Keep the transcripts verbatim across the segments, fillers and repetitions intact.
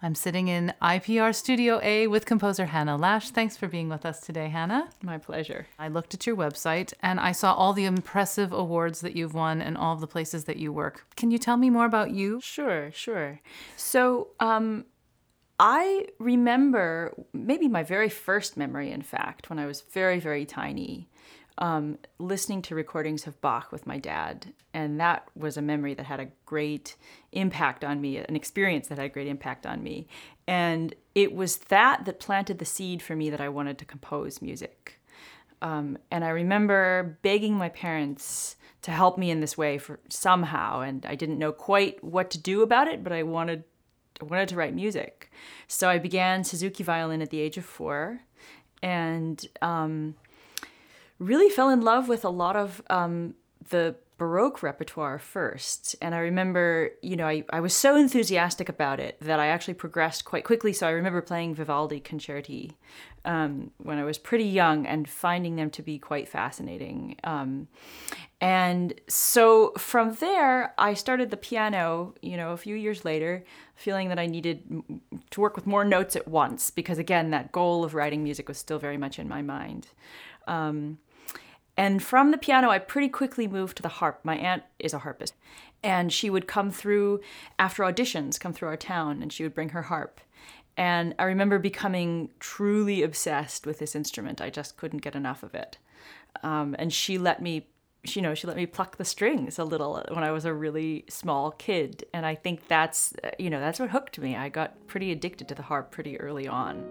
I'm sitting in I P R Studio A with composer Hannah Lash. Thanks for being with us today, Hannah. My pleasure. I looked at your website and I saw all the impressive awards that you've won and all of the places that you work. Can you tell me more about you? Sure, sure. So, um, I remember maybe my very first memory, in fact, when I was very, very tiny, um, listening to recordings of Bach with my dad. And that was a memory that had a great impact on me, an experience that had a great impact on me. And it was that that planted the seed for me that I wanted to compose music. Um, and I remember begging my parents to help me in this way for somehow. And I didn't know quite what to do about it, but I wanted I wanted to write music. So I began Suzuki violin at the age of four and um, really fell in love with a lot of um, the Baroque repertoire first. And I remember, you know, I, I was so enthusiastic about it that I actually progressed quite quickly. So I remember playing Vivaldi concerti um, when I was pretty young and finding them to be quite fascinating. Um, and so from there, I started the piano, you know, a few years later, feeling that I needed to work with more notes at once because, again, that goal of writing music was still very much in my mind. Um, And from the piano, I pretty quickly moved to the harp. My aunt is a harpist, and she would come through after auditions, come through our town, and she would bring her harp. And I remember becoming truly obsessed with this instrument. I just couldn't get enough of it. Um, and she let me, she, you know, she let me pluck the strings a little when I was a really small kid. And I think that's, you know, that's what hooked me. I got pretty addicted to the harp pretty early on.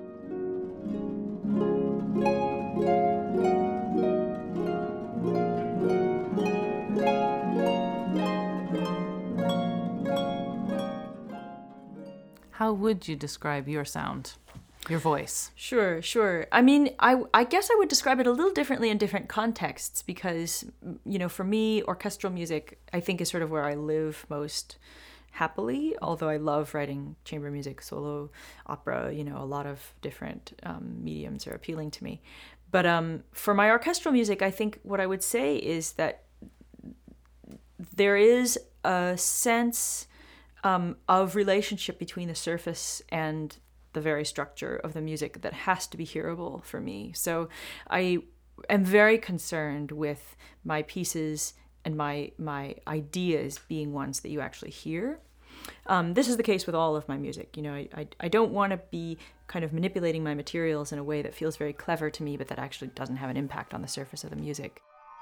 How would you describe your sound, your voice? Sure, sure. I mean, I, I guess I would describe it a little differently in different contexts because, you know, for me, orchestral music, I think, is sort of where I live most happily, although I love writing chamber music, solo, opera, you know, a lot of different um, mediums are appealing to me. But um, for my orchestral music, I think what I would say is that there is a sense Um, of relationship between the surface and the very structure of the music that has to be hearable for me. So I am very concerned with my pieces and my my ideas being ones that you actually hear. Um, this is the case with all of my music. You know, I, I, I don't want to be kind of manipulating my materials in a way that feels very clever to me, but that actually doesn't have an impact on the surface of the music.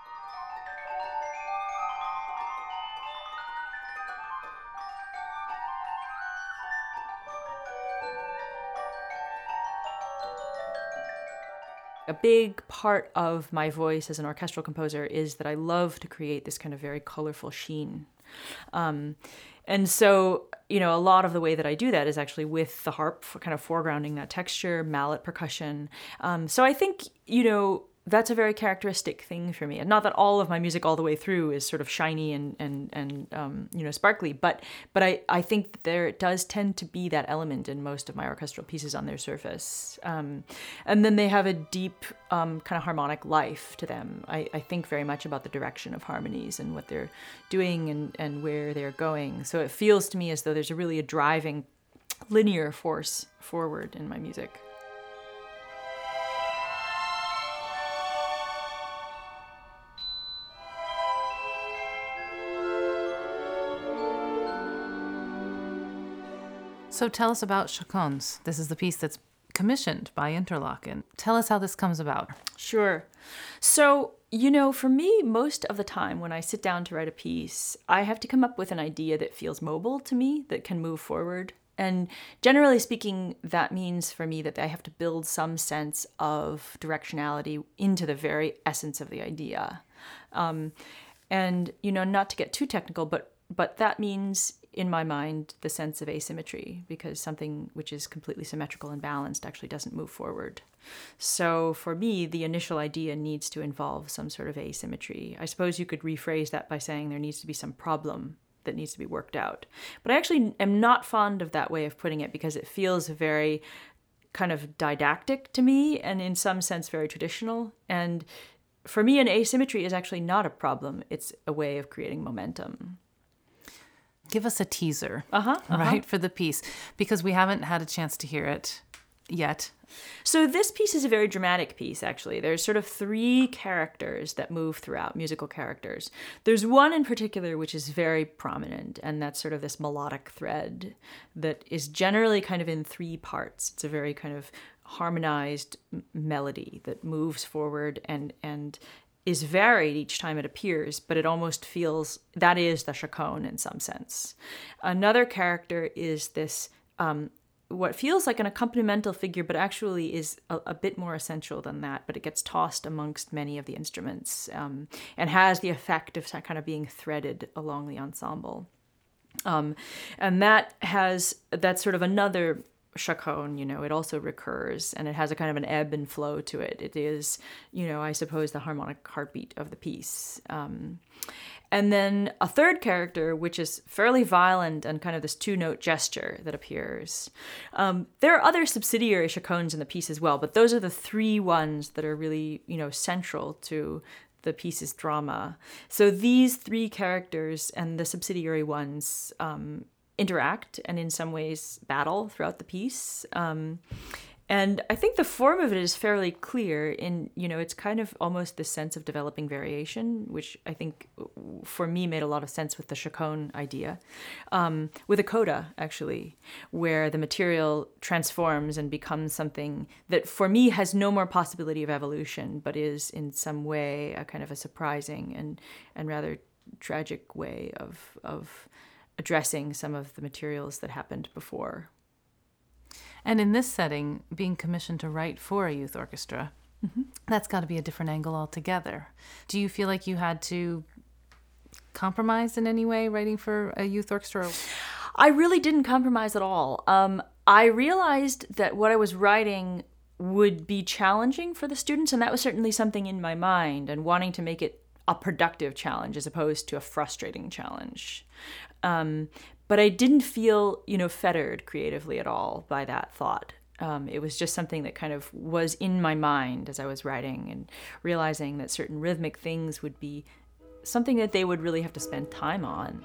A big part of my voice as an orchestral composer is that I love to create this kind of very colorful sheen. Um, and so, you know, a lot of the way that I do that is actually with the harp, for kind of foregrounding that texture, mallet percussion. Um, so I think, you know, that's a very characteristic thing for me. And not that all of my music all the way through is sort of shiny and, and, and um, you know, sparkly, but but I, I think that there does tend to be that element in most of my orchestral pieces on their surface. Um, and then they have a deep um, kind of harmonic life to them. I, I think very much about the direction of harmonies and what they're doing and, and where they're going. So it feels to me as though there's a really a driving linear force forward in my music. So tell us about Chaconnes. This is the piece that's commissioned by Interlochen. Tell us how this comes about. Sure. So, you know, for me, most of the time when I sit down to write a piece, I have to come up with an idea that feels mobile to me, that can move forward. And generally speaking, that means for me that I have to build some sense of directionality into the very essence of the idea. Um, and, you know, not to get too technical, but but that means, in my mind, the sense of asymmetry, because something which is completely symmetrical and balanced actually doesn't move forward. So for me, the initial idea needs to involve some sort of asymmetry. I suppose you could rephrase that by saying there needs to be some problem that needs to be worked out. But I actually am not fond of that way of putting it because it feels very kind of didactic to me and in some sense very traditional. And for me, an asymmetry is actually not a problem. It's a way of creating momentum. give us a teaser, uh-huh, uh-huh. right, for the piece, because we haven't had a chance to hear it yet. So this piece is a very dramatic piece, actually. There's sort of three characters that move throughout, musical characters. There's one in particular which is very prominent, and that's sort of this melodic thread that is generally kind of in three parts. It's a very kind of harmonized m- melody that moves forward and and is varied each time it appears, but it almost feels that is the chaconne in some sense. Another character is this um, what feels like an accompanimental figure, but actually is a, a bit more essential than that, but it gets tossed amongst many of the instruments um, and has the effect of kind of being threaded along the ensemble. Um, and that has, that's sort of another chaconne, you know, it also recurs and it has a kind of an ebb and flow to it. It is, you know, I suppose the harmonic heartbeat of the piece. Um, and then a third character, which is fairly violent and kind of this two-note gesture that appears. Um, there are other subsidiary chaconnes in the piece as well, but those are the three ones that are really, you know, central to the piece's drama. So these three characters and the subsidiary ones um, interact and in some ways battle throughout the piece. Um, and I think the form of it is fairly clear in, you know, it's kind of almost this sense of developing variation, which I think for me made a lot of sense with the chaconne idea. Um, with a coda, actually, where the material transforms and becomes something that for me has no more possibility of evolution, but is in some way a kind of a surprising and, and rather tragic way of, of addressing some of the materials that happened before. And in this setting, being commissioned to write for a youth orchestra, mm-hmm. that's got to be a different angle altogether. Do you feel like you had to compromise in any way writing for a youth orchestra? I really didn't compromise at all. Um, I realized that what I was writing would be challenging for the students, and that was certainly something in my mind, and wanting to make it a productive challenge as opposed to a frustrating challenge. Um, but I didn't feel, you know, fettered creatively at all by that thought. Um, it was just something that kind of was in my mind as I was writing, and realizing that certain rhythmic things would be something that they would really have to spend time on.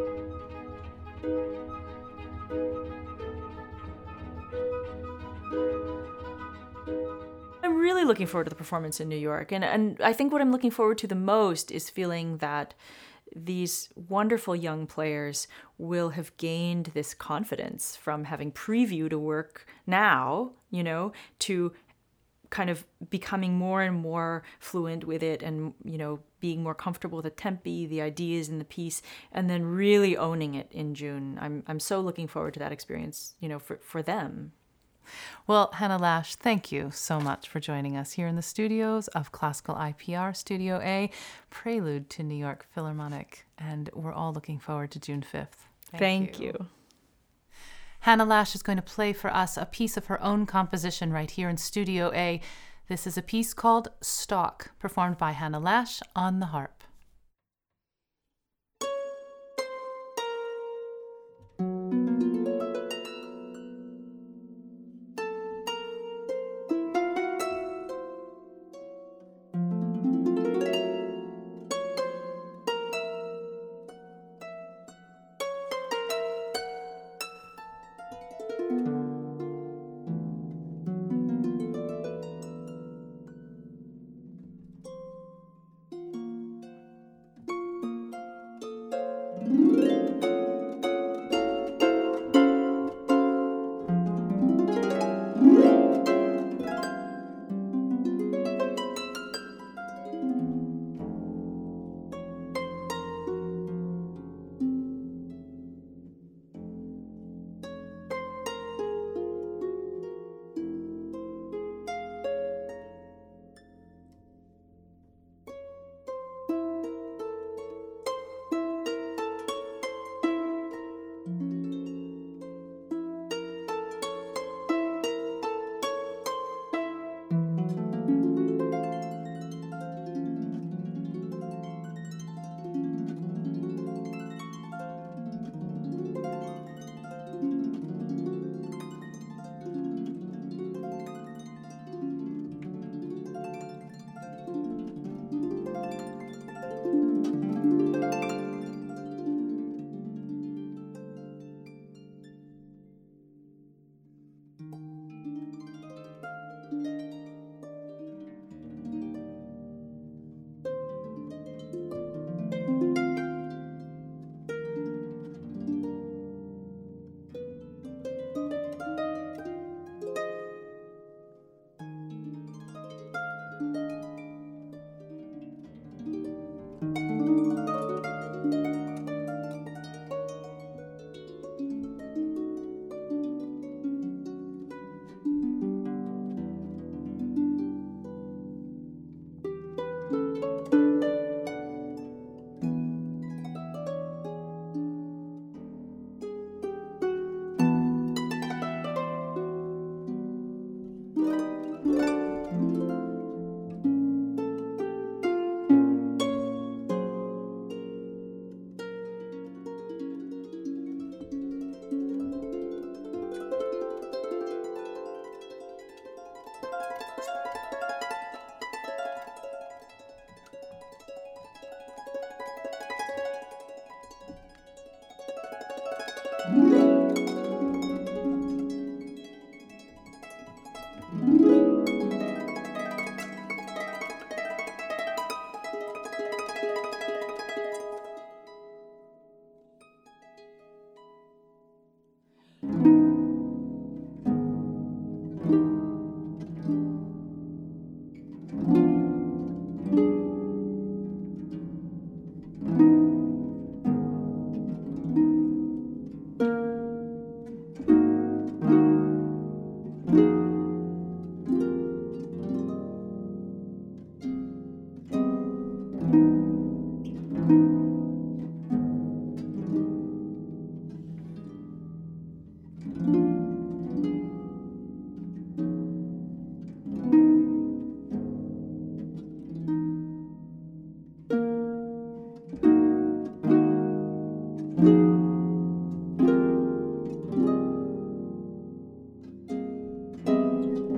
I'm really looking forward to the performance in New York. And, and I think what I'm looking forward to the most is feeling that these wonderful young players will have gained this confidence from having previewed a work now, you know, to kind of becoming more and more fluent with it and, you know, being more comfortable with the tempi, the ideas in the piece, and then really owning it in June. I'm I'm so looking forward to that experience, you know, for, for them. Well, Hannah Lash, thank you so much for joining us here in the studios of Classical I P R Studio A, prelude to New York Philharmonic. And we're all looking forward to June fifth. Thank, thank you. you. Hannah Lash is going to play for us a piece of her own composition right here in Studio A. This is a piece called Stalk, performed by Hannah Lash on the harp.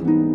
you.